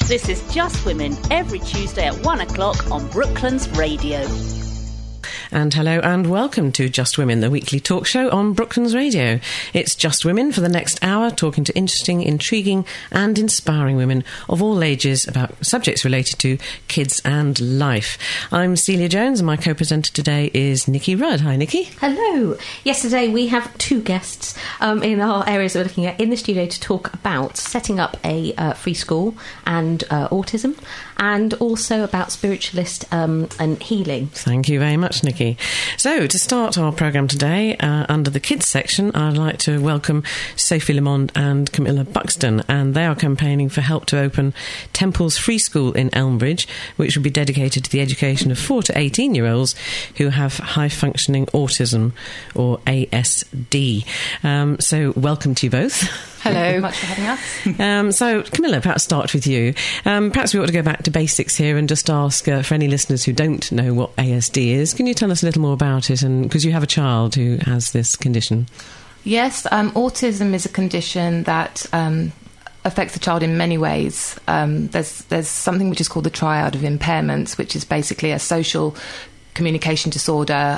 This is Just Women, every Tuesday at 1 o'clock on Brooklands Radio. And hello and welcome to Just Women, the weekly talk show on Brooklands Radio. It's Just Women for the next hour, talking to interesting, intriguing and inspiring women of all ages about subjects related to kids and life. I'm Celia Jones and my co-presenter today is Nikki Rudd. Hi, Nikki. Hello. Yesterday we have two guests in our areas that we're looking at in the studio to talk about setting up a free school and autism, and also about spiritualist and healing. Thank you very much, Nikki. So, to start our programme today, under the kids section, I'd like to welcome Sophie Lamond and Camilla Buxton, and they are campaigning for help to open Temple's Free School in Elmbridge, which will be dedicated to the education of 4 to 18-year-olds who have high-functioning autism, or ASD. So, welcome to you both. Hello. Thank you very much for having us. So, Camilla, perhaps start with you. Perhaps we ought to go back to basics here and just ask, for any listeners who don't know what ASD is, can you tell us a little more about it? And because you have a child who has this condition. Yes, autism is a condition that affects the child in many ways. There's something which is called the triad of impairments, which is basically a social communication disorder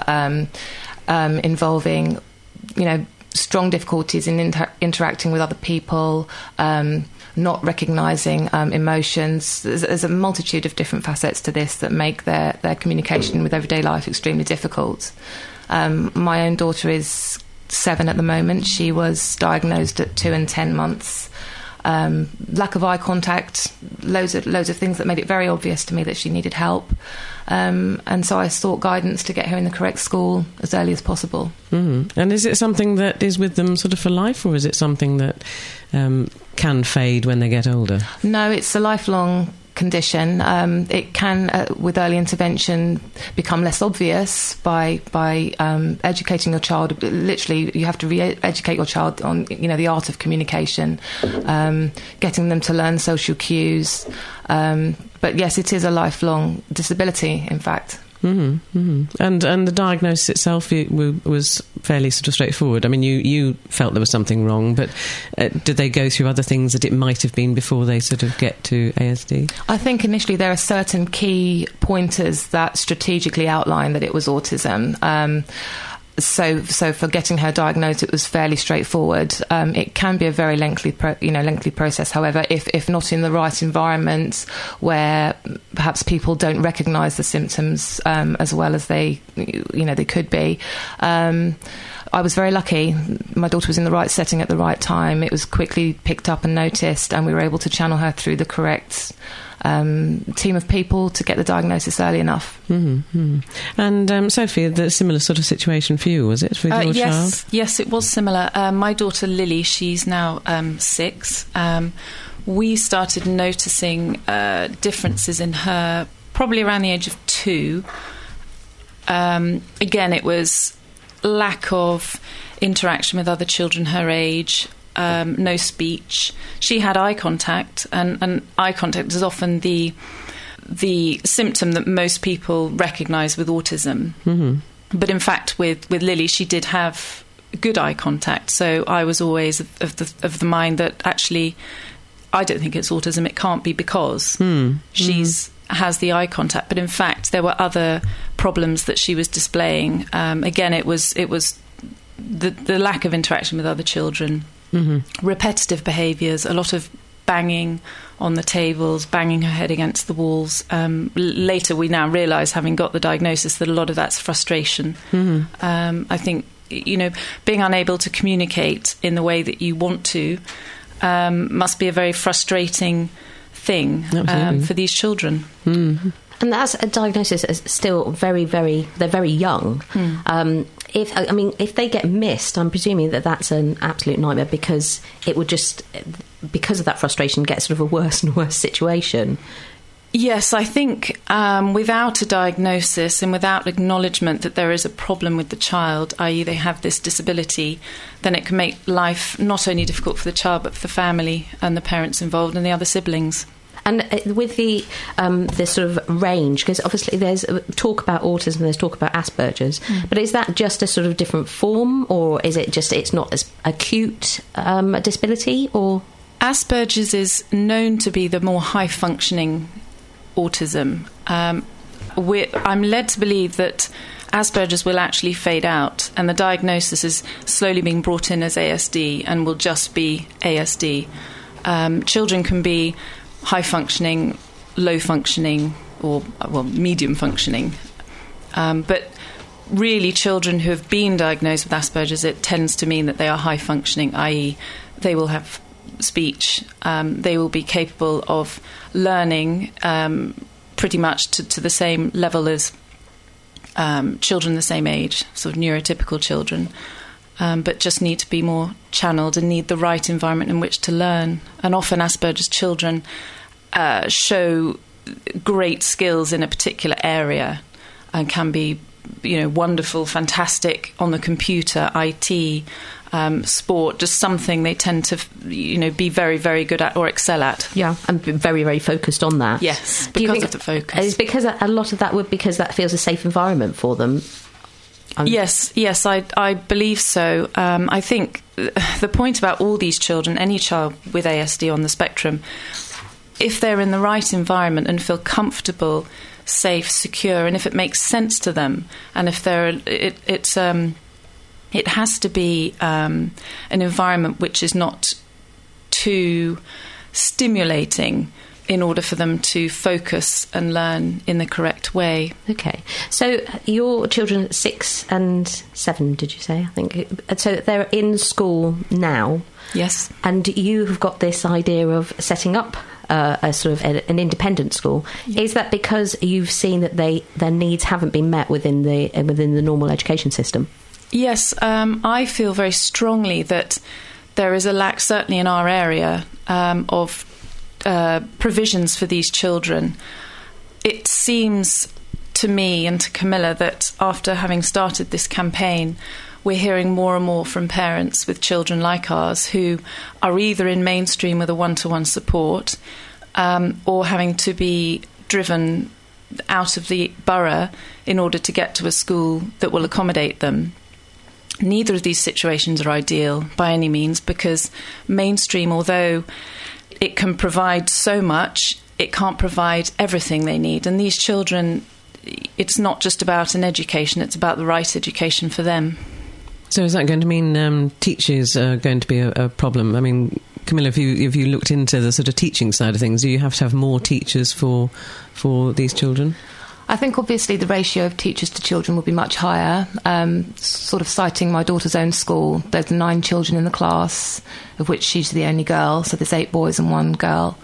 involving, strong difficulties in interacting with other people, not recognising emotions. There's a multitude of different facets to this that make their communication with everyday life extremely difficult. My own daughter is 7 at the moment. She was diagnosed at 2 and 10 months. Lack of eye contact, loads of things that made it very obvious to me that she needed help. And so I sought guidance to get her in the correct school as early as possible. Mm-hmm. And is it something that is with them sort of for life, or is it something that can fade when they get older? No, it's a lifelong condition. It can, with early intervention, become less obvious by educating your child. Literally, you have to re-educate your child on the art of communication, getting them to learn social cues. But yes, it is a lifelong disability, in fact. Mm-hmm, mm-hmm. And the diagnosis itself was fairly sort of straightforward. I mean, you felt there was something wrong, but did they go through other things that it might have been before they sort of get to ASD? I think initially there are certain key pointers that strategically outline that it was autism. So for getting her diagnosed, it was fairly straightforward. It can be a very lengthy process. However, if not in the right environment, where perhaps people don't recognise the symptoms as well as they could be. I was very lucky. My daughter was in the right setting at the right time. It was quickly picked up and noticed, and we were able to channel her through the correct team of people to get the diagnosis early enough. Mm-hmm. And Sophie, the similar sort of situation for you, was it, with your child? Yes, it was similar. My daughter Lily, she's now 6. We started noticing differences in her probably around the age of 2. Again, it was lack of interaction with other children her age. No speech. She had eye contact, and eye contact is often the symptom that most people recognise with autism. Mm-hmm. But in fact, with Lily, she did have good eye contact. So I was always of the mind that actually, I don't think it's autism. It can't be because she's has the eye contact. But in fact, there were other problems that she was displaying. Again, it was the lack of interaction with other children. Mm-hmm. Repetitive behaviours, a lot of banging on the tables, banging her head against the walls. Later, we now realise, having got the diagnosis, that a lot of that's frustration. Mm-hmm. I think, being unable to communicate in the way that you want to must be a very frustrating thing for these children. Mm-hmm. And that's a diagnosis that is still very, very, they're very young. If they get missed, I'm presuming that that's an absolute nightmare, because it would just, because of that frustration, get sort of a worse and worse situation. Yes, I think without a diagnosis and without acknowledgement that there is a problem with the child, i.e. they have this disability, then it can make life not only difficult for the child but for the family and the parents involved and the other siblings. And with the sort of range, because obviously there's talk about autism, there's talk about Asperger's, but is that just a sort of different form, or is it just it's not as acute a disability, or? Asperger's is known to be the more high-functioning autism. I'm led to believe that Asperger's will actually fade out, and the diagnosis is slowly being brought in as ASD and will just be ASD. Children can be high-functioning, low-functioning, or, medium functioning. But really, children who have been diagnosed with Asperger's, it tends to mean that they are high-functioning, i.e. they will have speech, they will be capable of learning pretty much to the same level as children the same age, sort of neurotypical children, but just need to be more channeled and need the right environment in which to learn. And often Asperger's children show great skills in a particular area and can be, wonderful, fantastic on the computer, IT, sport, just something they tend to, be very, very good at or excel at. Yeah, and very, very focused on that. Yes, because of the focus. It's because a lot of that because that feels a safe environment for them. Yes, I believe so. I think the point about all these children, any child with ASD on the spectrum, if they're in the right environment and feel comfortable, safe, secure, and if it makes sense to them, and if it has to be an environment which is not too stimulating in order for them to focus and learn in the correct way. Okay. So your children 6 and 7, did you say? I think. So they're in school now. Yes. And you have got this idea of setting up a sort of an independent school. Yeah. Is that because you've seen that their needs haven't been met within the normal education system? Yes, I feel very strongly that there is a lack, certainly in our area, of provisions for these children. It seems to me and to Camilla that after having started this campaign, we're hearing more and more from parents with children like ours who are either in mainstream with a one-to-one support or having to be driven out of the borough in order to get to a school that will accommodate them. Neither of these situations are ideal by any means, because mainstream, although it can provide so much, it can't provide everything they need. And these children, it's not just about an education, it's about the right education for them. So is that going to mean teachers are going to be a problem? I mean, Camilla, if you looked into the sort of teaching side of things, do you have to have more teachers for these children? I think obviously the ratio of teachers to children will be much higher. Sort of citing my daughter's own school, there's 9 children in the class, of which she's the only girl, so there's 8 boys and 1 girl.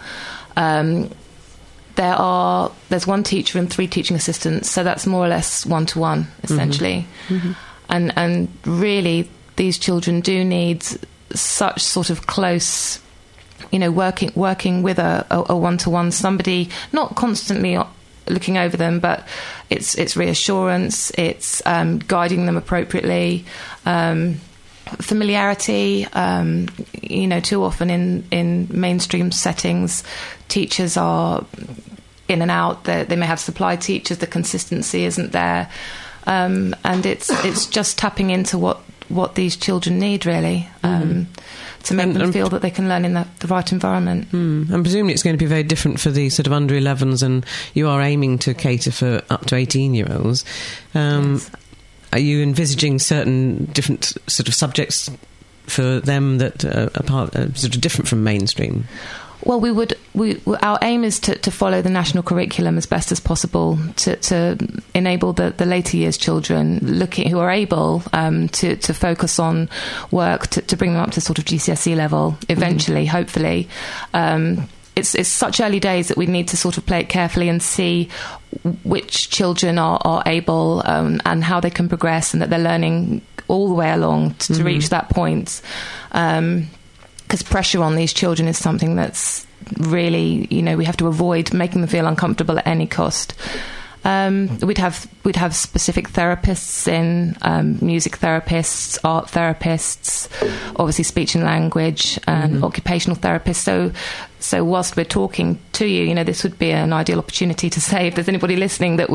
There's 1 teacher and 3 teaching assistants, so that's more or less one-to-one, essentially. Mm-hmm. And really, these children do need such sort of close, working with a one-to-one, somebody, not constantly looking over them, but it's reassurance, it's guiding them appropriately, familiarity. Too often in mainstream settings, teachers are in and out. They may have supply teachers, the consistency isn't there, and it's just tapping into what these children need, really. To make them feel that they can learn in the right environment. And presumably it's going to be very different for the sort of under 11s, and you are aiming to cater for up to 18-year-olds. Yes. Are you envisaging certain different sort of subjects for them that are sort of different from mainstream? Well, our aim is to follow the national curriculum as best as possible to enable the later years children who are able to focus on work to bring them up to sort of GCSE level eventually, hopefully. It's such early days that we need to sort of play it carefully and see which children are able and how they can progress, and that they're learning all the way along to reach that point. Because pressure on these children is something that's really, we have to avoid making them feel uncomfortable at any cost. We'd have specific therapists in, music therapists, art therapists, obviously speech and language, and occupational therapists. So whilst we're talking to you, this would be an ideal opportunity to say, if there's anybody listening that would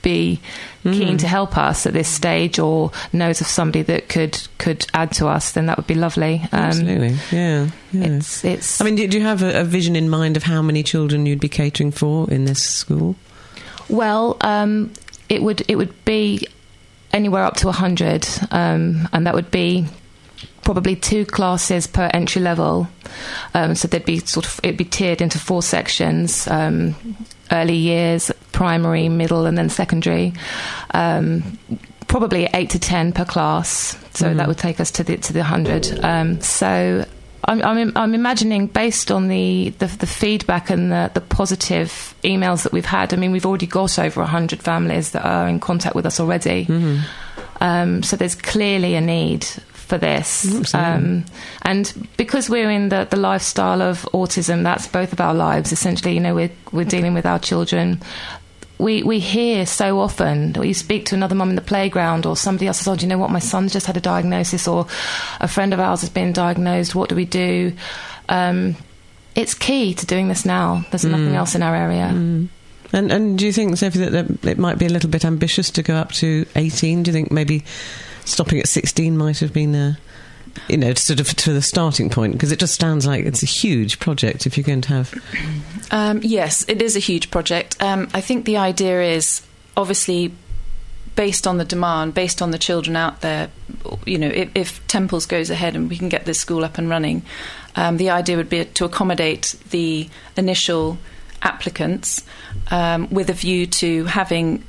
be keen to help us at this stage, or knows of somebody that could add to us, then that would be lovely. Absolutely, yeah. It's. I mean, do you have a vision in mind of how many children you'd be catering for in this school? Well, it would be anywhere up to 100, and that would be probably 2 classes per entry level. So it'd be tiered into 4 sections: early years, primary, middle, and then secondary. Probably 8 to 10 per class. So that would take us to the 100. So I'm imagining, based on the feedback and the positive emails that we've had. I mean, we've already got over 100 families that are in contact with us already. So there's clearly a need for this. And because we're in the lifestyle of autism, that's both of our lives. Essentially, we're dealing with our children. We hear so often, or you speak to another mum in the playground, or somebody else says, "Oh, do you know what? My son's just had a diagnosis," or a friend of ours has been diagnosed. What do we do? It's key to doing this now. There's nothing else in our area. And do you think, Sophie, that it might be a little bit ambitious to go up to 18? Do you think maybe stopping at 16 might have been sort of to the starting point? Because it just sounds like it's a huge project if you're going to have... Yes, it is a huge project. I think the idea is, obviously, based on the demand, based on the children out there, if Temples goes ahead and we can get this school up and running, the idea would be to accommodate the initial applicants with a view to having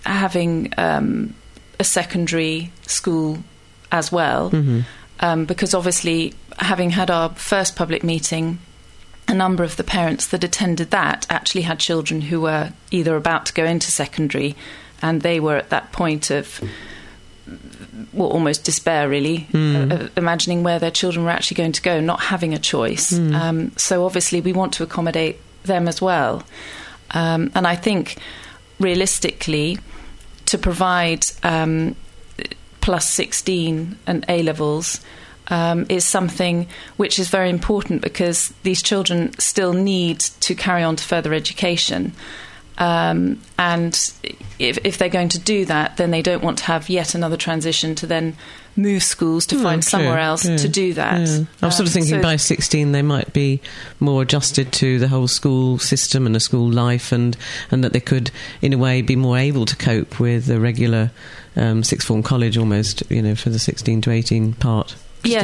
a secondary school as well. Because obviously, having had our first public meeting, a number of the parents that attended that actually had children who were either about to go into secondary, and they were at that point of almost despair, really, imagining where their children were actually going to go, not having a choice. So obviously we want to accommodate them as well. And I think, realistically, to provide plus 16 and A-levels is something which is very important, because these children still need to carry on to further education. And if they're going to do that, then they don't want to have yet another transition to then move schools to find somewhere else to do that. I was sort of thinking by 16 they might be more adjusted to the whole school system and the school life, and that they could, in a way, be more able to cope with the regular sixth form college almost, for the 16 to 18 part.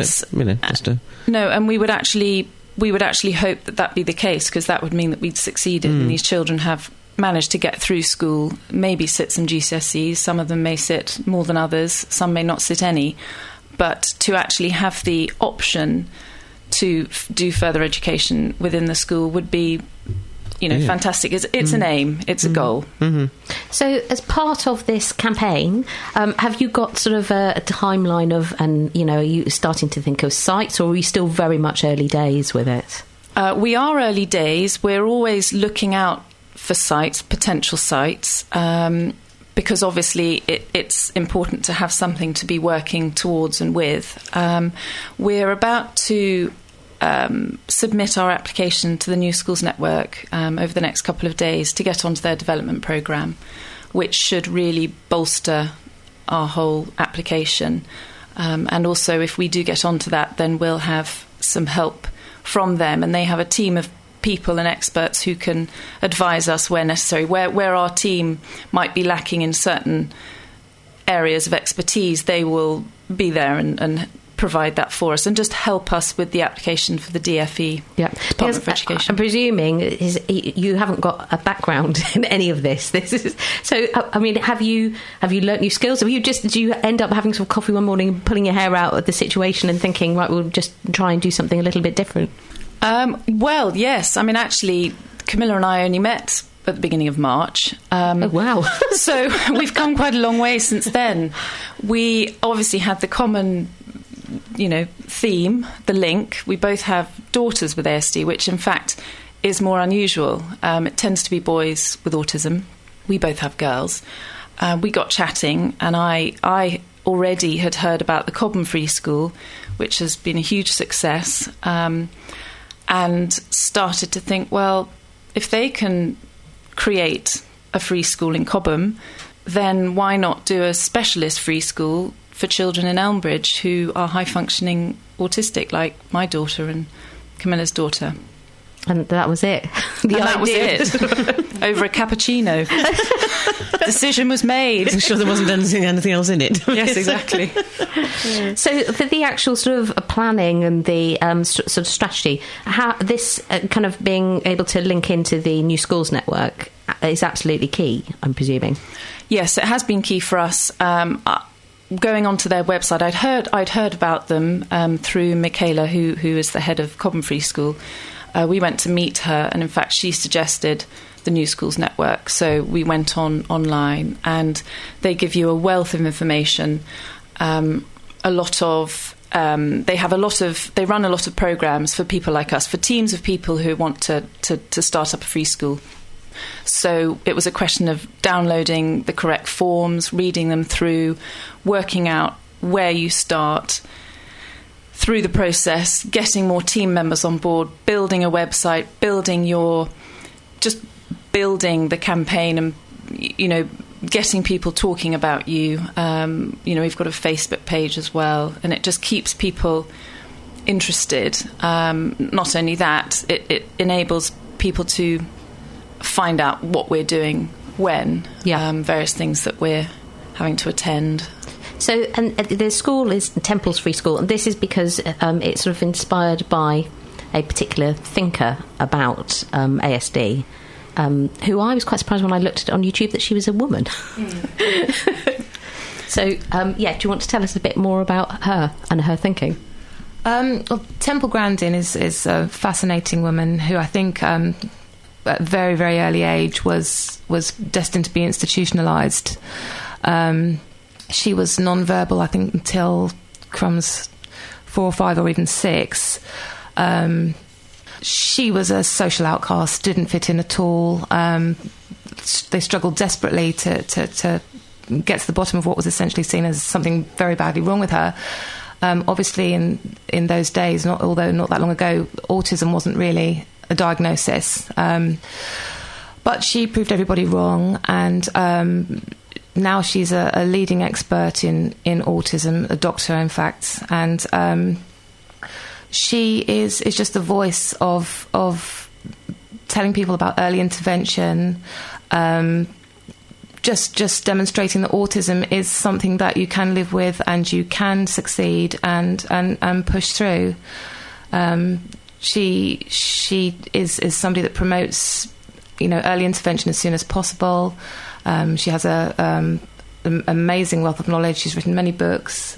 No, and we would actually hope that be the case, because that would mean that we'd succeeded and these children have managed to get through school, maybe sit some GCSEs. Some of them may sit more than others, some may not sit any, but to actually have the option to do further education within the school would be fantastic. It's an aim, it's a goal. So as part of this campaign, have you got sort of a timeline of, and are you starting to think of sites, or are you still very much early days with it? We are early days. We're always looking out for sites, potential sites, because obviously it's important to have something to be working towards and with. We're about to submit our application to the New Schools Network over the next couple of days to get onto their development programme, which should really bolster our whole application. And also, if we do get onto that, then we'll have some help from them, and they have a team of people and experts who can advise us where necessary, where our team might be lacking in certain areas of expertise. They will be there and provide that for us and just help us with the application for the DFE, Department for Education. I'm presuming you haven't got a background in any of this. So. I mean, have you learnt new skills? Do you end up having some coffee one morning and pulling your hair out of the situation and thinking, right, we'll just try and do something a little bit different? Well, yes. I mean, actually, Camilla and I only met at the beginning of March. Oh, wow. So we've come quite a long way since then. We obviously had the common, theme, the link. We both have daughters with ASD, which in fact is more unusual. It tends to be boys with autism. We both have girls. We got chatting, and I already had heard about the Cobham Free School, which has been a huge success, and started to think, well, if they can create a free school in Cobham, then why not do a specialist free school for children in Elmbridge who are high-functioning autistic, like my daughter and Camilla's daughter. And that was it. That was it. Over a cappuccino. Decision was made. I'm sure there wasn't anything else in it. Yes, exactly. So for the actual sort of planning and the sort of strategy, how this kind of being able to link into the New Schools Network is absolutely key, I'm presuming. Yes, it has been key for us. Going onto their website, I'd heard about them through Michaela, who is the head of Cobham Free School. We went to meet her, and in fact, she suggested the New Schools Network. So we went online, and they give you a wealth of information. They run a lot of programs for people like us, for teams of people who want to start up a free school. So it was a question of downloading the correct forms, reading them through, working out where you start, through the process, getting more team members on board, building a website, building the campaign, and getting people talking about you. We've got a Facebook page as well, and it just keeps people interested. Not only that, it enables people to find out what we're doing when, various things that we're having to attend. So, and the school is Temple's Free School, and this is because it's sort of inspired by a particular thinker about ASD, who I was quite surprised when I looked at it on YouTube that she was a woman. So, do you want to tell us a bit more about her and her thinking? Well, Temple Grandin is a fascinating woman who I think at a very, very early age was destined to be institutionalised. She was non-verbal, I think, until Crumb's 4 or 5 or even 6. She was a social outcast, didn't fit in at all. They struggled desperately to get to the bottom of what was essentially seen as something very badly wrong with her. Obviously, in those days, although not that long ago, autism wasn't really a diagnosis. But she proved everybody wrong, and now she's a leading expert in autism, a doctor, in fact, and she is just the voice of telling people about early intervention, just demonstrating that autism is something that you can live with and you can succeed and push through. She is somebody that promotes early intervention as soon as possible. She has an amazing wealth of knowledge. She's written many books,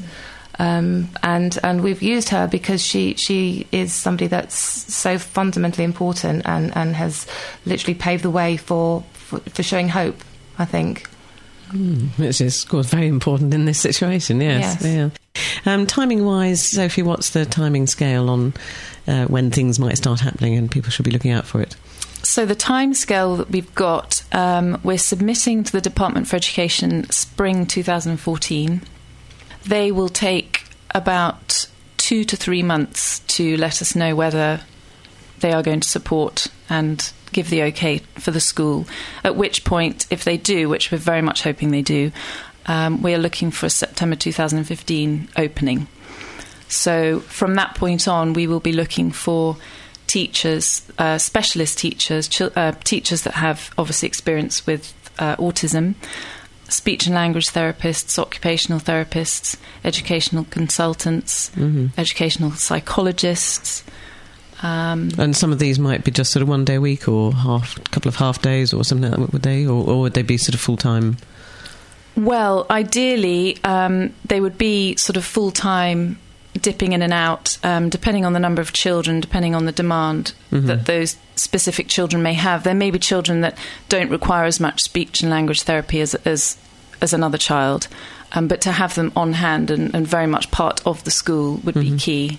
and we've used her because she is somebody that's so fundamentally important and has literally paved the way for showing hope, I think. Which is, of course, very important in this situation, yes. Yeah. Timing-wise, Sophie, what's the timing scale on when things might start happening and people should be looking out for it? So the timescale that we've got, we're submitting to the Department for Education spring 2014. They will take about 2 to 3 months to let us know whether they are going to support and give the okay for the school, at which point, if they do, which we're very much hoping they do, we are looking for a September 2015 opening. So from that point on, we will be looking for teachers, specialist teachers, teachers that have obviously experience with autism, speech and language therapists, occupational therapists, educational consultants, educational psychologists. And some of these might be just sort of 1 day a week or a couple of half days or something like that, would they? Or would they be sort of full-time? Well, ideally, they would be sort of full-time, dipping in and out, depending on the number of children, depending on the demand that those specific children may have. There may be children that don't require as much speech and language therapy as another child, but to have them on hand and very much part of the school would be key.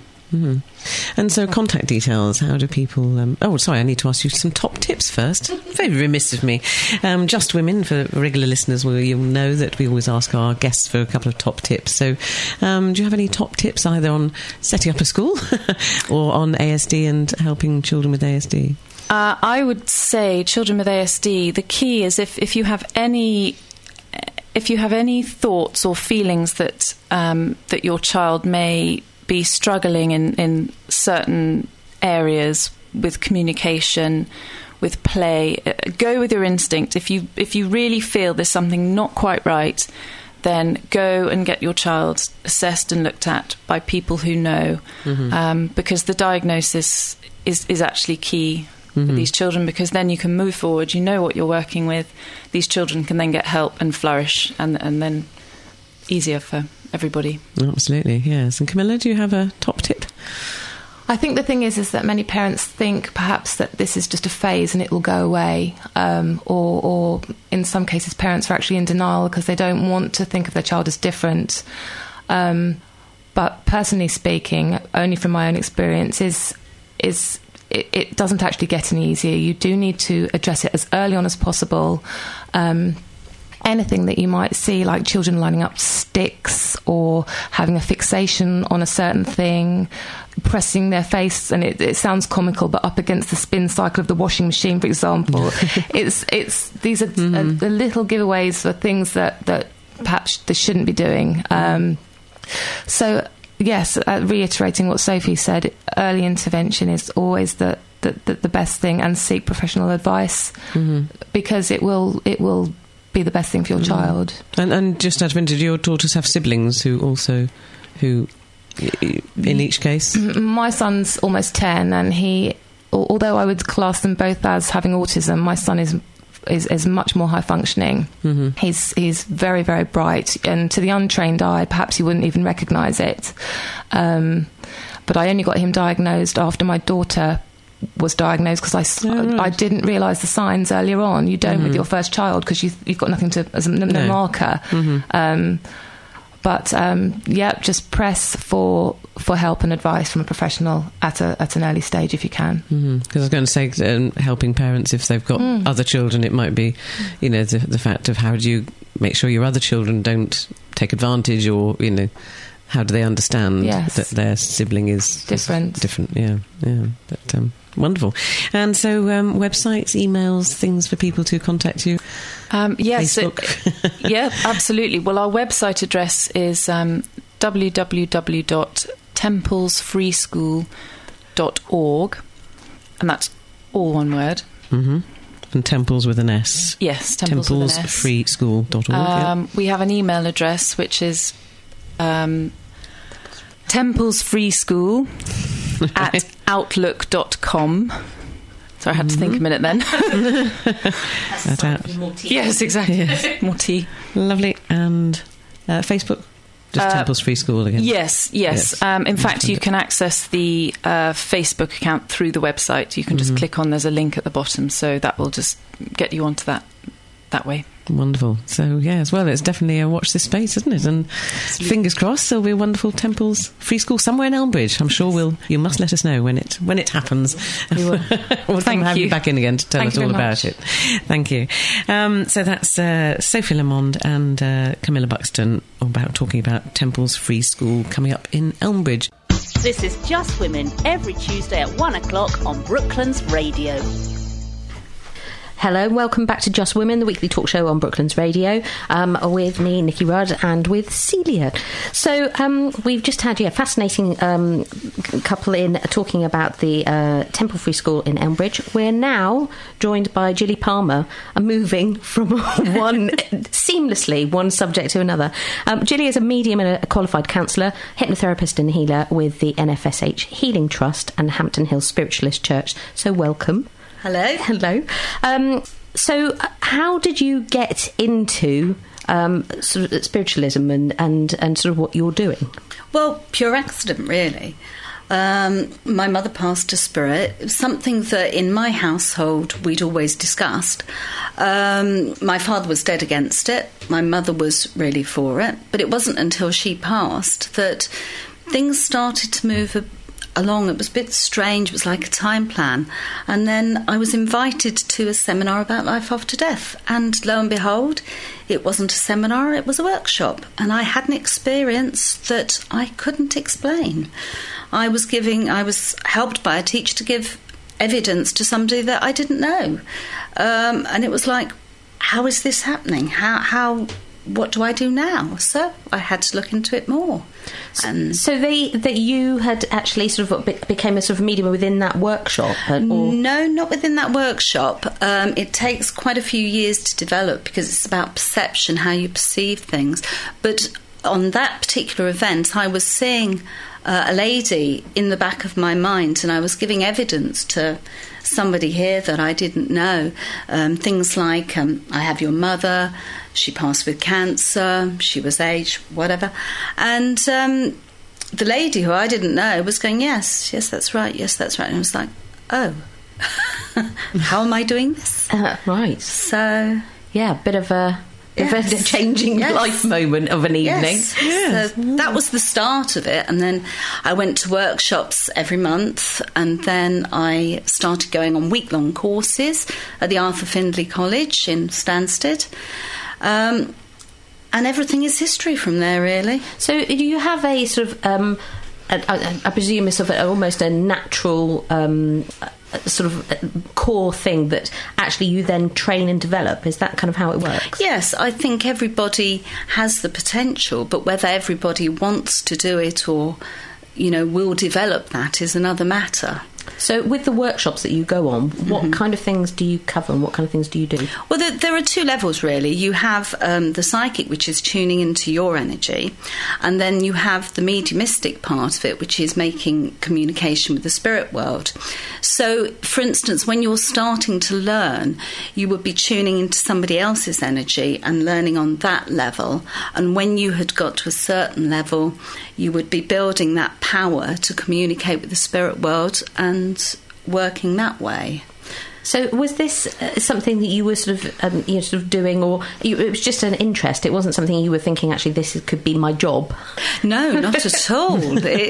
And so contact details, how do people... I need to ask you some top tips first. Very remiss of me. Just Women, for regular listeners, you'll know that we always ask our guests for a couple of top tips. So do you have any top tips either on setting up a school or on ASD and helping children with ASD? I would say children with ASD, the key is if you have any if you have any thoughts or feelings that that your child may be struggling in certain areas with communication, with play, go with your instinct. If you really feel there's something not quite right, then go and get your child assessed and looked at by people who know, because the diagnosis is actually key for these children, because then you can move forward, you know what you're working with, these children can then get help and flourish, and then easier for everybody. Absolutely, yes. And Camilla, do you have a top tip? I think the thing is that many parents think perhaps that this is just a phase and it will go away, or in some cases parents are actually in denial because they don't want to think of their child as different. But personally speaking, only from my own experience, it doesn't actually get any easier. You do need to address it as early on as possible. Anything that you might see, like children lining up sticks or having a fixation on a certain thing, pressing their face, and it sounds comical, but up against the spin cycle of the washing machine, for example. These are the little giveaways for things that perhaps they shouldn't be doing. So yes, reiterating what Sophie said, early intervention is always the best thing, and seek professional advice, because it will be the best thing for your child. And just out of interest, do your daughters have siblings who in each case? My son's almost 10, and although I would class them both as having autism, my son is much more high functioning. He's very, very bright, and to the untrained eye perhaps you wouldn't even recognise it, but I only got him diagnosed after my daughter was diagnosed, because I didn't realise the signs earlier on. You don't with your first child, because you've got nothing as no marker. But just press for help and advice from a professional at an early stage if you can. Because I was going to say, helping parents if they've got other children, it might be, the fact of how do you make sure your other children don't take advantage, or how do they understand that their sibling is different? Yeah. But wonderful. And so, websites, emails, things for people to contact you. Yes, Facebook. Yeah, absolutely. Well, our website address is www.templesfreeschool.org, and that's all one word. And Temples with an S. Yes, templesfreeschool.org. We have an email address which is templesfreeschool@outlook.com. So I had to think a minute then. More tea. Yes, exactly. Yes. More tea. Lovely. And Facebook? Just Temples Free School again? Yes. In fact, you can access the Facebook account through the website. You can just click on, there's a link at the bottom, so that will just get you onto that way. Wonderful. So, it's definitely a watch this space, isn't it? And fingers crossed there'll be a wonderful Temples Free School somewhere in Elmbridge. I'm sure you must let us know when it happens. We will. We'll have you back in again to tell us all about it. Thank you. So that's Sophie Lamond and Camilla Buxton talking about Temples Free School coming up in Elmbridge. This is Just Women, every Tuesday at 1 o'clock on Brooklands Radio. Hello, welcome back to Just Women, the weekly talk show on Brooklands Radio, with me, Nikki Rudd, and with Celia. So we've just had a fascinating couple in talking about the Temple Free School in Elmbridge. We're now joined by Gilly Palmer, moving from one subject to another. Gilly is a medium and a qualified counsellor, hypnotherapist and healer with the NFSH Healing Trust and Hampton Hill Spiritualist Church. So welcome. Hello. So how did you get into sort of spiritualism and sort of what you're doing? Well, pure accident, really. My mother passed to spirit. It was something that in my household we'd always discussed. My father was dead against it. My mother was really for it. But it wasn't until she passed that things started to move along. It was a bit strange. It was like a time plan. And then I was invited to a seminar about life after death. And lo and behold, it wasn't a seminar, it was a workshop. And I had an experience that I couldn't explain. I was helped by a teacher to give evidence to somebody that I didn't know. And it was like, how is this happening? what do I do now? So I had to look into it more. And so that you had actually sort of became a sort of medium within that workshop? Or? No, not within that workshop. It takes quite a few years to develop because it's about perception, how you perceive things. But on that particular event, I was seeing a lady in the back of my mind, and I was giving evidence to somebody here that I didn't know. Things like, I have your mother, she passed with cancer, she was aged, whatever. And the lady who I didn't know was going, yes, that's right, yes, that's right. And I was like, oh, how am I doing this? Right. So, yeah, a bit of a changing life moment of an evening. Yes. So that was the start of it, and then I went to workshops every month, and then I started going on week-long courses at the Arthur Findlay College in Stansted. And everything is history from there, really. So do you have a sort of, I presume, a sort of almost a natural sort of core thing that actually you then train and develop? Is that kind of how it works? Yes, I think everybody has the potential, but whether everybody wants to do it or, will develop that is another matter. So with the workshops that you go on, what kind of things do you cover and what kind of things do you do? Well, there are two levels, really. You have the psychic, which is tuning into your energy, and then you have the mediumistic part of it, which is making communication with the spirit world. So, for instance, when you're starting to learn, you would be tuning into somebody else's energy and learning on that level, and when you had got to a certain level, you would be building that power to communicate with the spirit world and working that way. So was this something that you were sort of doing, or it was just an interest? It wasn't something you were thinking, actually, this could be my job? No, not at all.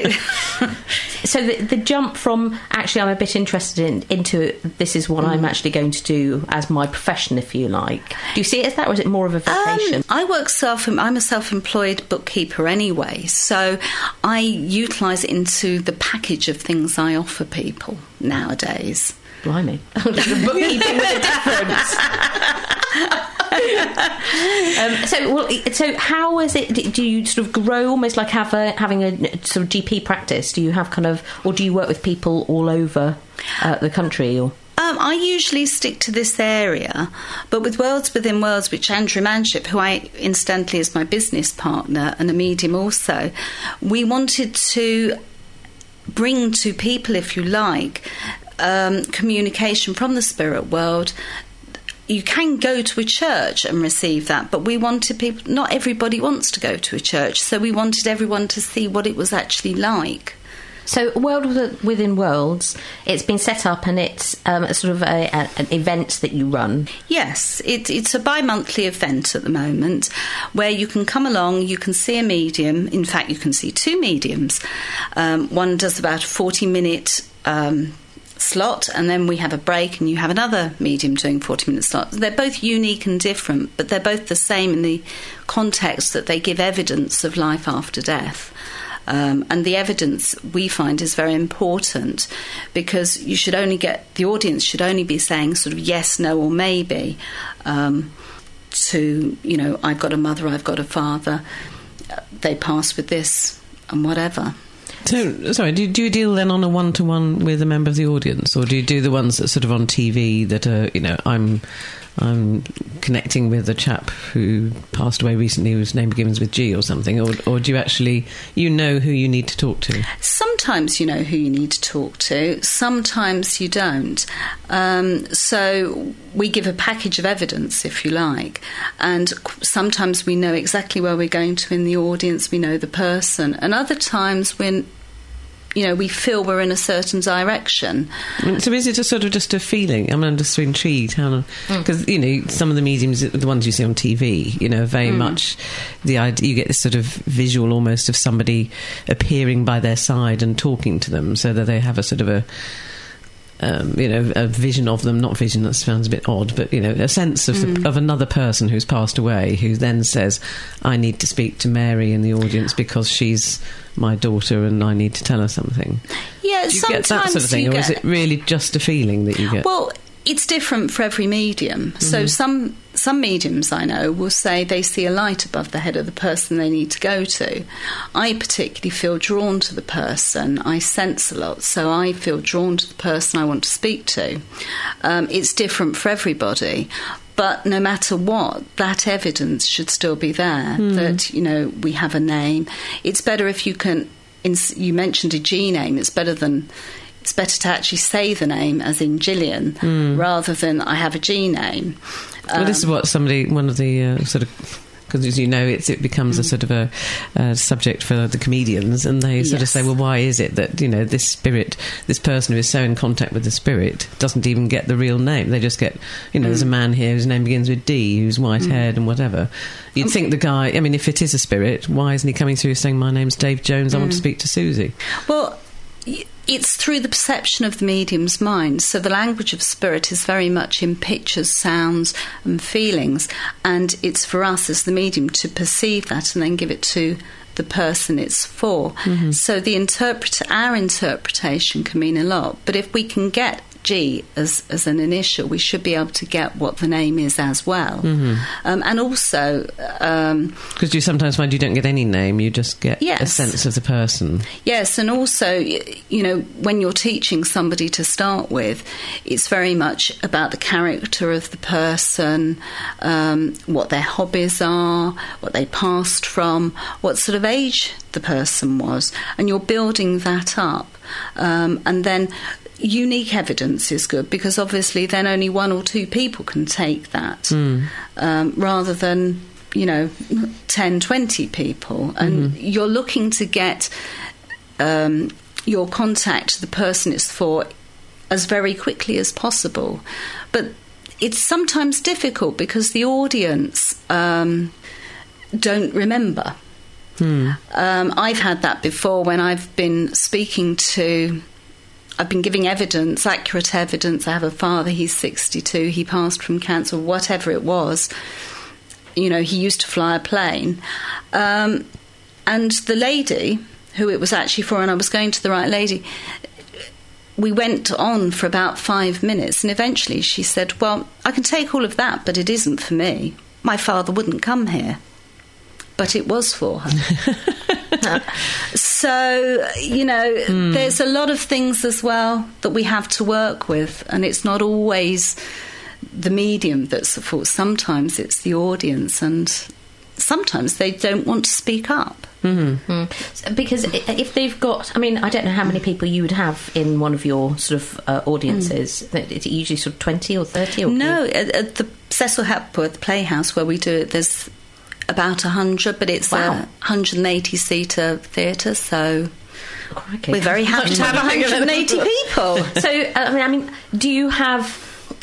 So the jump from, actually, I'm a bit interested into this is what I'm actually going to do as my profession, if you like. Do you see it as that, or is it more of a vocation? I'm a self-employed bookkeeper anyway, so I utilise it into the package of things I offer people nowadays. Blimey. Bookkeeping with a difference. So how is it, do you sort of grow almost like having a sort of GP practice? Do you have or do you work with people all over the country? Or I usually stick to this area, but with Worlds Within Worlds, which Andrew Manship, who I incidentally is my business partner and a medium also, we wanted to bring to people, if you like, communication from the spirit world. You can go to a church and receive that, but we wanted people, not everybody wants to go to a church, so we wanted everyone to see what it was actually like. So World Within Worlds, it's been set up and it's sort of an event that you run. Yes, it's a bi-monthly event at the moment where you can come along, you can see a medium. In fact, you can see two mediums. One does about a 40-minute slot, and then we have a break and you have another medium doing 40-minute slots. They're both unique and different, but they're both the same in the context that they give evidence of life after death. And the evidence, we find, is very important because the audience should only be saying sort of yes, no or maybe to, I've got a mother, I've got a father, they passed with this and whatever. So, sorry, do you deal then on a one-to-one with a member of the audience, or do you do the ones that sort of on TV that are, I'm connecting with a chap who passed away recently whose name begins with G or something, or do you actually, who you need to talk to? Sometimes you know who you need to talk to, sometimes you don't. So we give a package of evidence, if you like, and sometimes we know exactly where we're going to in the audience, we know the person, and other times when we feel we're in a certain direction. So is it just a feeling? I'm just so intrigued because some of the mediums, the ones you see on TV, very much the idea, you get this sort of visual almost of somebody appearing by their side and talking to them, so that they have a sort of a vision of them, not vision, that sounds a bit odd, but, a sense of another person who's passed away, who then says, I need to speak to Mary in the audience because she's my daughter and I need to tell her something. Yeah, do you get that sort of thing, or is it really just a feeling that you get? Well, It's different for every medium. So some mediums I know will say they see a light above the head of the person they need to go to. I particularly feel drawn to the person. I sense a lot, so I feel drawn to the person I want to speak to. It's different for everybody. But no matter what, that evidence should still be there, that, we have a name. It's better if you can... You mentioned a G name. It's better to actually say the name, as in Gillian, rather than I have a G name. Well, this is what one of the sort of... Because, as you know, it becomes a sort of a subject for the comedians, and they sort of say, well, why is it that, this spirit, this person who is so in contact with the spirit, doesn't even get the real name? They just get, there's a man here whose name begins with D, who's white-haired and whatever. You'd think the guy, if it is a spirit, why isn't he coming through saying, my name's Dave Jones, I want to speak to Susie? Well... It's through the perception of the medium's mind. So the language of spirit is very much in pictures, sounds and feelings. And it's for us as the medium to perceive that and then give it to the person it's for. So our interpretation can mean a lot. But if we can get G as an initial, we should be able to get what the name is as well. And also... Because you sometimes find you don't get any name, you just get a sense of the person. Yes, and also, when you're teaching somebody to start with, it's very much about the character of the person, what their hobbies are, what they passed from, what sort of age the person was, and you're building that up. And then... unique evidence is good, because obviously then only one or two people can take that, rather than 10, 20 people, and you're looking to get your contact to the person it's for as very quickly as possible. But it's sometimes difficult because the audience don't remember. I've had that before when I've been speaking to... I've been giving evidence, accurate evidence. I have a father, he's 62, he passed from cancer, whatever it was. He used to fly a plane. And the lady, who it was actually for, and I was going to the right lady, we went on for about 5 minutes, and eventually she said, well, I can take all of that, but it isn't for me. My father wouldn't come here. But it was for her. So, there's a lot of things as well that we have to work with, and it's not always the medium that supports. Sometimes it's the audience, and sometimes they don't want to speak up. Because if they've got... I don't know how many people you would have in one of your sort of audiences. It's usually sort of 20 or 30? Or no, at the Cecil Hepworth Playhouse where we do it, there's... about 100, but it's a 180-seater theatre, so crikey. We're very happy to have 180 people. So, do you have...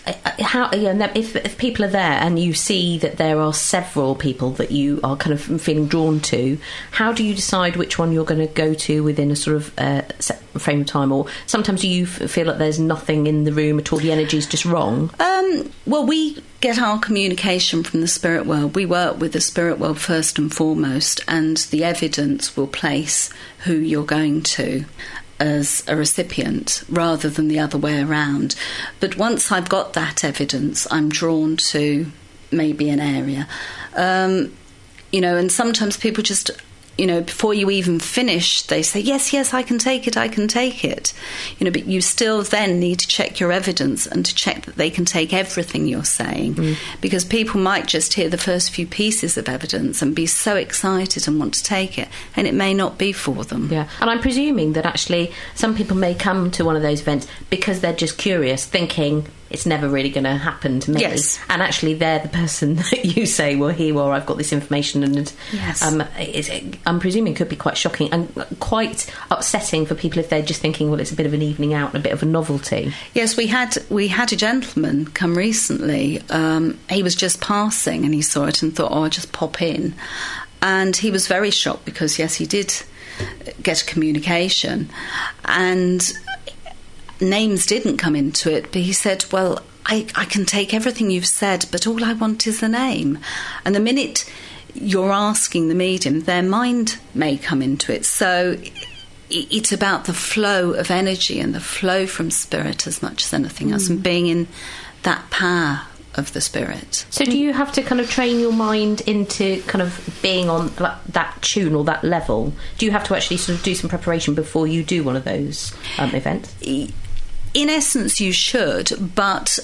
if people are there and you see that there are several people that you are kind of feeling drawn to, how do you decide which one you're going to go to within a sort of set frame of time? Or sometimes do you feel like there's nothing in the room at all, the energy's just wrong? Well, we get our communication from the spirit world. We work with the spirit world first and foremost, and the evidence will place who you're going to as a recipient rather than the other way around. But once I've got that evidence, I'm drawn to maybe an area. And sometimes people just, before you even finish, they say, yes, I can take it. But you still then need to check your evidence and to check that they can take everything you're saying. Because people might just hear the first few pieces of evidence and be so excited and want to take it, and it may not be for them. Yeah, and I'm presuming that actually some people may come to one of those events because they're just curious, thinking... it's never really going to happen to me. Yes. And actually they're the person that you say, well, here, well, I've got this information. And yes. I'm presuming it could be quite shocking and quite upsetting for people if they're just thinking, well, it's a bit of an evening out and a bit of a novelty. Yes, we had a gentleman come recently. He was just passing and he saw it and thought, I'll just pop in. And he was very shocked because, yes, he did get a communication. And... names didn't come into it, but he said, well, I can take everything you've said, but all I want is a name. And the minute you're asking the medium, their mind may come into it. So it's about the flow of energy and the flow from spirit as much as anything else, and being in that power of the spirit. So do you have to kind of train your mind into kind of being on like that tune or that level? Do you have to actually sort of do some preparation before you do one of those events? In essence, you should, but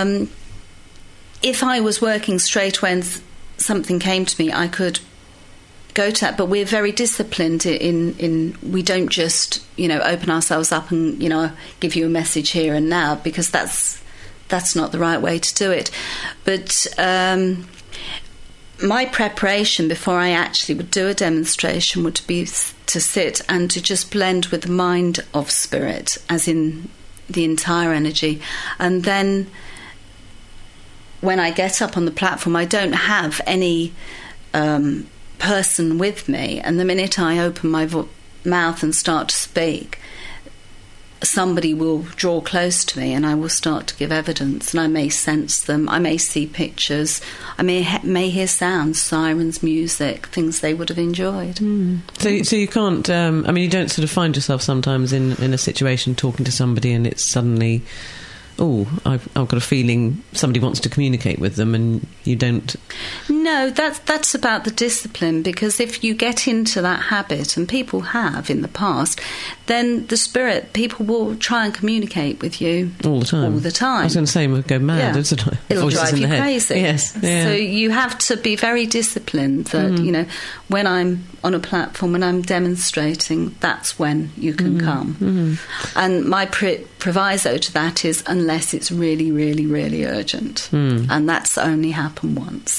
if I was working straight when something came to me, I could go to that. But we're very disciplined in we don't just, open ourselves up and, give you a message here and now, because that's not the right way to do it. But my preparation before I actually would do a demonstration would be to sit and to just blend with the mind of spirit, as in the entire energy. And then when I get up on the platform, I don't have any person with me. And the minute I open my mouth and start to speak, somebody will draw close to me and I will start to give evidence, and I may sense them, I may see pictures, I may hear sounds, sirens, music, things they would have enjoyed. So you can't, you don't sort of find yourself sometimes in a situation talking to somebody and it's suddenly, I've got a feeling somebody wants to communicate with them, and you don't. No, that's about the discipline, because if you get into that habit, and people have in the past, then the spirit, people will try and communicate with you all the time. I was going to say, we'll go mad. Yeah. It'll drive you crazy. Yes. Yeah. So you have to be very disciplined that, when I'm on a platform, when I'm demonstrating, that's when you can come. And my proviso to that is unless it's really, really, really urgent. And that's only happened once.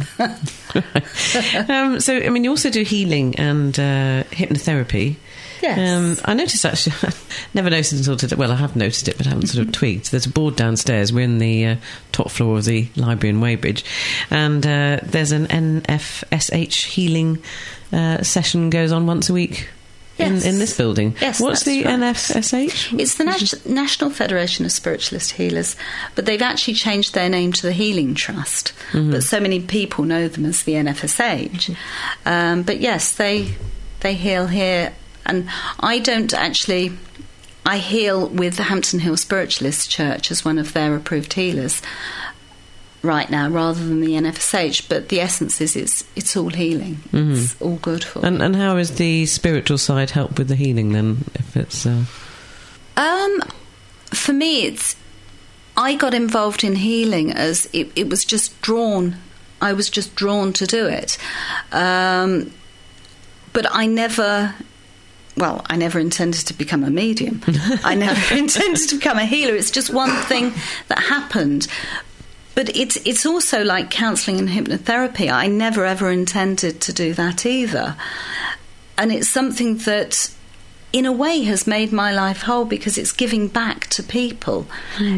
So, you also do healing and hypnotherapy. Yes. I noticed, actually, I never noticed until today. Well, I have noticed it, but I haven't sort of tweaked. There's a board downstairs. We're in the top floor of the library in Weybridge, and there's an NFSH healing session goes on once a week. Yes. In this building. Yes, What's the right. NFSH? It's the National Federation of Spiritualist Healers, but they've actually changed their name to the Healing Trust. But so many people know them as the NFSH. But yes, they heal here, and I don't actually. I heal with the Hampton Hill Spiritualist Church as one of their approved healers right now, rather than the NFSH, but the essence is it's all healing. It's all good for me. And how is the spiritual side help with the healing then, if it's for me, I got involved in healing as it was just drawn. I was just drawn to do it, but I never intended to become a medium. I never intended to become a healer. It's just one thing that happened. But it's also like counselling and hypnotherapy. I never ever intended to do that either. And it's something that, in a way, has made my life whole, because it's giving back to people.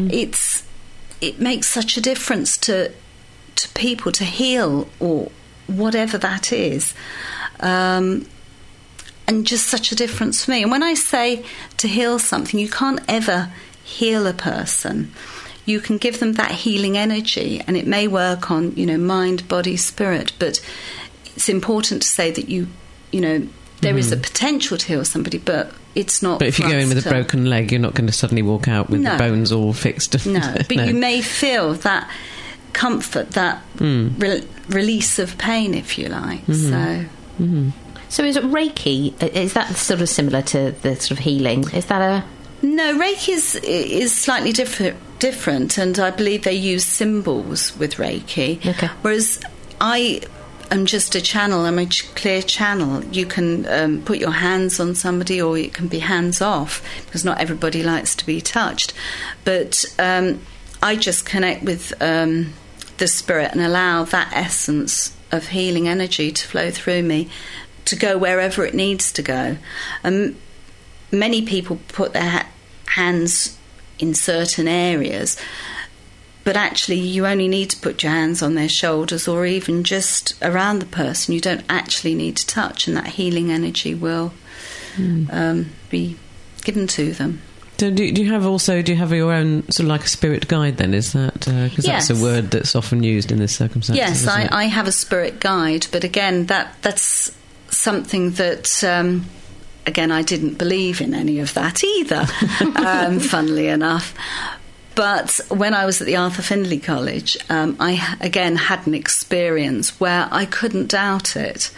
It makes such a difference to people to heal, or whatever that is. And just such a difference for me. And when I say to heal something, you can't ever heal a person. You can give them that healing energy, and it may work on, mind, body, spirit, but it's important to say that there is a potential to heal somebody, but it's not. But if you go in with a broken leg, you're not going to suddenly walk out with the bones all fixed. No, but you may feel that comfort, that release of pain, if you like. So is it Reiki? Is that sort of similar to the sort of healing? Is that a... No, Reiki is slightly different, and I believe they use symbols with Reiki. Okay. Whereas I am just a channel. I'm a clear channel. You can put your hands on somebody, or it can be hands off, because not everybody likes to be touched. But I just connect with the spirit and allow that essence of healing energy to flow through me, to go wherever it needs to go. Many people put their hands in certain areas, but actually you only need to put your hands on their shoulders, or even just around the person. You don't actually need to touch, and that healing energy will be given to them. So do you have your own sort of like a spirit guide then? Is that because that's a word that's often used in this circumstance? Yes, I have a spirit guide, but again, that's something that. Again, I didn't believe in any of that either, funnily enough. But when I was at the Arthur Findlay College, I again had an experience where I couldn't doubt it,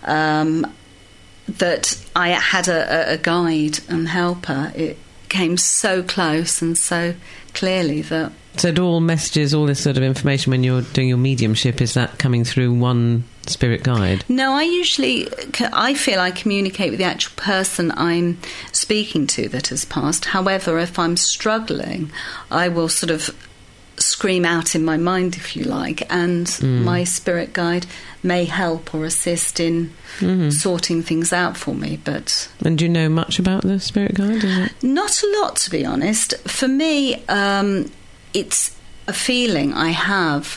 that I had a guide and helper. It came so close and so clearly that... So do all messages, all this sort of information when you're doing your mediumship, is that coming through one spirit guide? No, I feel I communicate with the actual person I'm speaking to that has passed. However, if I'm struggling, I will sort of scream out in my mind, if you like, and my spirit guide may help or assist in sorting things out for me. And do you know much about the spirit guide? Not a lot, to be honest. For me, it's a feeling I have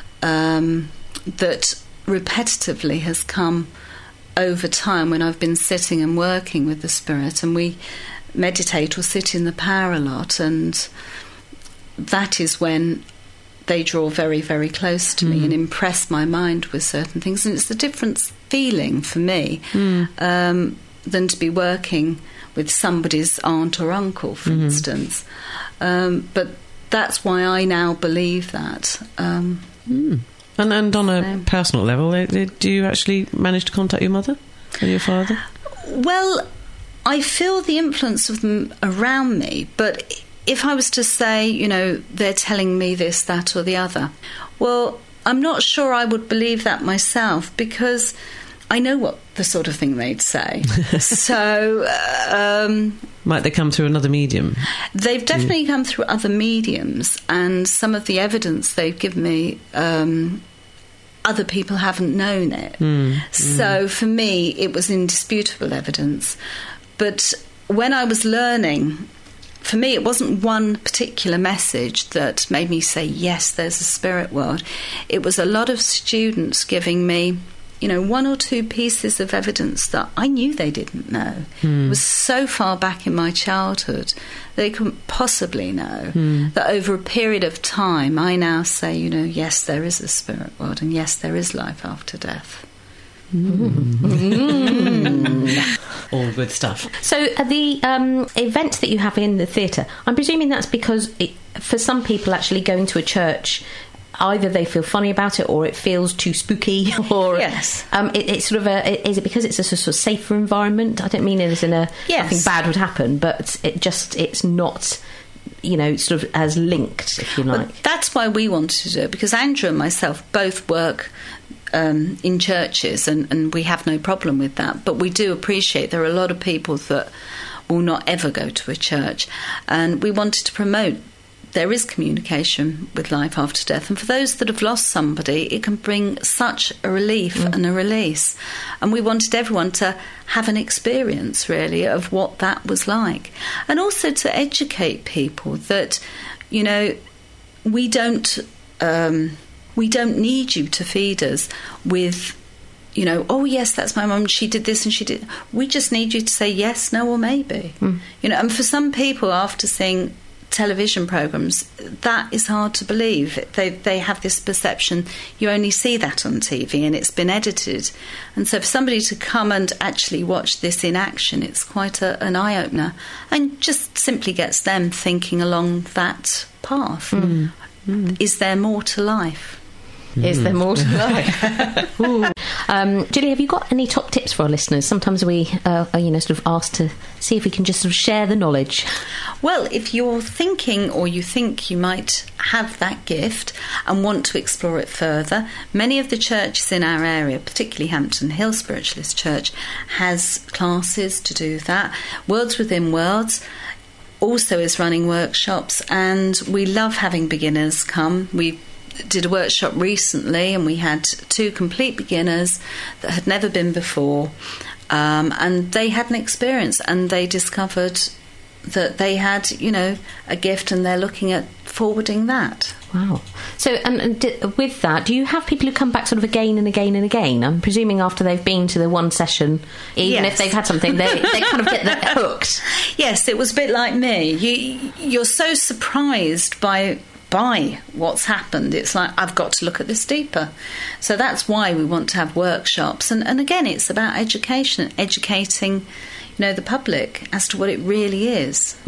that repetitively has come over time when I've been sitting and working with the spirit, and we meditate or sit in the power a lot, and that is when they draw very, very close to me and impress my mind with certain things. And it's a different feeling for me than to be working with somebody's aunt or uncle, for instance. But that's why I now believe that. And on a personal level, do you actually manage to contact your mother and your father? Well, I feel the influence of them around me, but if I was to say, you know, they're telling me this, that or the other, well, I'm not sure I would believe that myself, because I know what the sort of thing they'd say. So... might they come through another medium? They've definitely come through other mediums, and some of the evidence they've given me, other people haven't known it. So for me, it was indisputable evidence. But when I was learning... For me, it wasn't one particular message that made me say, yes, there's a spirit world. It was a lot of students giving me, you know, one or two pieces of evidence that I knew they didn't know. It was so far back in my childhood, they couldn't possibly know that over a period of time, I now say, you know, yes, there is a spirit world, and yes, there is life after death. All good stuff. So the events that you have in the theatre, I'm presuming that's because for some people actually going to a church, either they feel funny about it or it feels too spooky, or yes, it's sort of is it because it's a sort of safer environment? I don't mean it as in a nothing bad would happen, but it's not, you know, sort of as linked, if you like. Well, that's why we wanted to do it, because Andrew and myself both work in churches, and we have no problem with that. But we do appreciate there are a lot of people that will not ever go to a church, and we wanted to promote there is communication with life after death. And for those that have lost somebody, it can bring such a relief and a release. And we wanted everyone to have an experience, really, of what that was like. And also to educate people that, you know, we don't need you to feed us with, you know, oh, yes, that's my mum, she did this and she did... We just need you to say yes, no, or maybe. You know, and for some people, after seeing television programmes, that is hard to believe. They have this perception you only see that on TV and it's been edited. And so for somebody to come and actually watch this in action, it's quite an eye-opener, and just simply gets them thinking along that path. Is there more to life? Is there more to life? Julie, have you got any top tips for our listeners? Sometimes we are, you know, sort of asked to see if we can just sort of share the knowledge. Well, if you're thinking, or you think you might have that gift and want to explore it further, many of the churches in our area, particularly Hampton Hill Spiritualist Church, has classes to do that. Worlds Within Worlds also is running workshops, and we love having beginners come. We did a workshop recently, and we had 2 complete beginners that had never been before, and they had an experience, and they discovered that they had, you know, a gift, and they're looking at forwarding that. Wow. So, and with that, do you have people who come back sort of again and again and again? I'm presuming after they've been to the one session, even if they've had something, they kind of get hooked. Yes, it was a bit like me. You're so surprised by what's happened. It's like, I've got to look at this deeper. So that's why we want to have workshops. And again, it's about education, educating, you know, the public as to what it really is.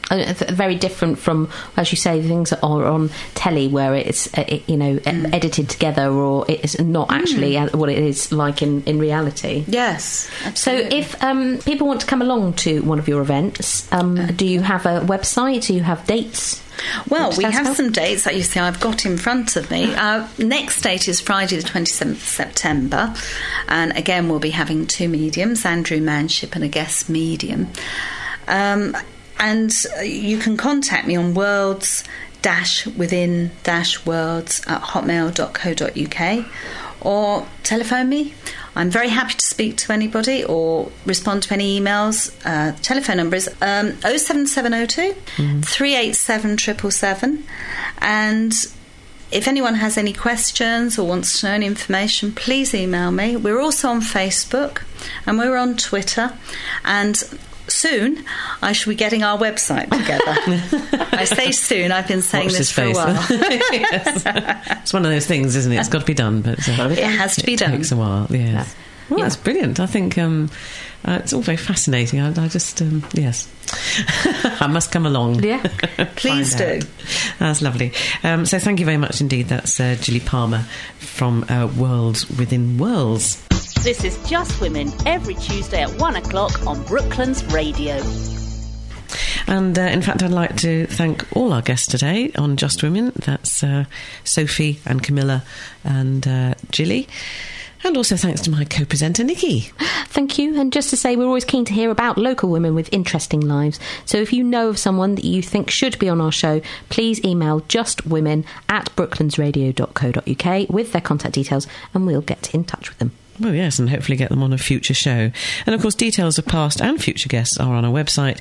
very different from, as you say, things that are on telly where it's edited together, or it's not actually what it is like in reality. Yes, absolutely. So if people want to come along to one of your events, do you have a website? Do you have dates? Well, we have some dates that you see I've got in front of me. Our next date is Friday the 27th of September, and again we'll be having 2 mediums, Andrew Manship and a guest medium. And you can contact me on worlds-within-worlds@hotmail.co.uk, or telephone me. I'm very happy to speak to anybody or respond to any emails. Telephone number is 07702 387 777. And if anyone has any questions or wants to know any information, please email me. We're also on Facebook and we're on Twitter. And soon I shall be getting our website together. I say soon, I've been saying this for a while. Yes. It's one of those things, isn't it? It's got to be done, but it has to be done. It takes a while, yes. Well, that's brilliant. I think it's all very fascinating. I just, yes. I must come along. Yeah, please do. That's lovely. So thank you very much indeed. That's Gilly Palmer from Worlds Within Worlds. This is Just Women, every Tuesday at 1 o'clock on Brooklands Radio. And in fact, I'd like to thank all our guests today on Just Women. That's Sophie and Camilla and Gilly. And also thanks to my co-presenter, Nikki. Thank you. And just to say, we're always keen to hear about local women with interesting lives. So if you know of someone that you think should be on our show, please email justwomen@brooklandsradio.co.uk with their contact details, and we'll get in touch with them. Well, yes, and hopefully get them on a future show. And of course, details of past and future guests are on our website,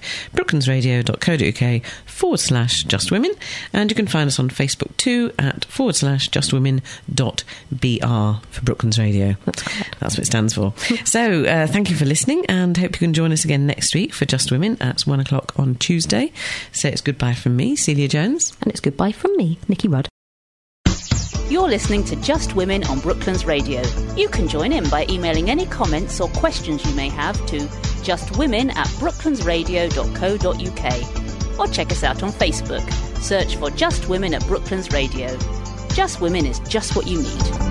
brooklandsradio.co.uk/justwomen. And you can find us on Facebook too at /justwomen.br for Brooklands Radio. That's what it stands for. So, thank you for listening, and hope you can join us again next week for Just Women at 1 o'clock on Tuesday. So it's goodbye from me, Celia Jones. And it's goodbye from me, Nikki Rudd. You're listening to Just Women on Brooklands Radio. You can join in by emailing any comments or questions you may have to justwomen@brooklandsradio.co.uk, or check us out on Facebook. Search for Just Women at Brooklands Radio. Just Women is just what you need.